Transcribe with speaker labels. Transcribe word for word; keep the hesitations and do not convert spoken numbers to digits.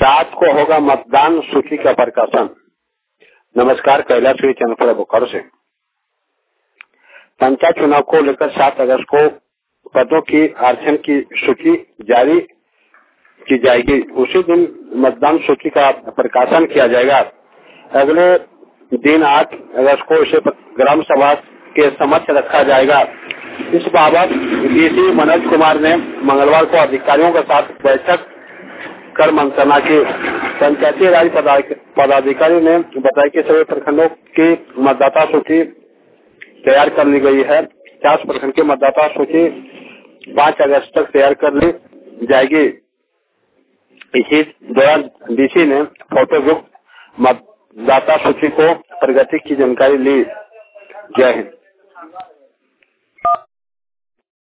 Speaker 1: सात को होगा मतदान सूची का प्रकाशन। नमस्कार, कैलाश चंद्रपुर बोकारो से। पंचायत चुनाव को लेकर सात अगस्त को पदों की आरक्षण की सूची जारी की जाएगी। उसी दिन मतदान सूची का प्रकाशन किया जाएगा। अगले दिन आठ अगस्त को इसे ग्राम सभा के समक्ष रखा जाएगा। इस बाबत डीसी मनोज कुमार ने मंगलवार को अधिकारियों के साथ बैठक कर मंत्रणा की। पंचायती राज पदाधिकारी ने बताया कि सभी प्रखंडों की मतदाता सूची तैयार कर ली गई है। पचास प्रखंड की मतदाता सूची पाँच अगस्त तक तैयार कर ली जाएगी। इसी दौरान डीसी ने फोटोयुक्त मतदाता सूची को प्रगति की जानकारी ली। जय हिंद।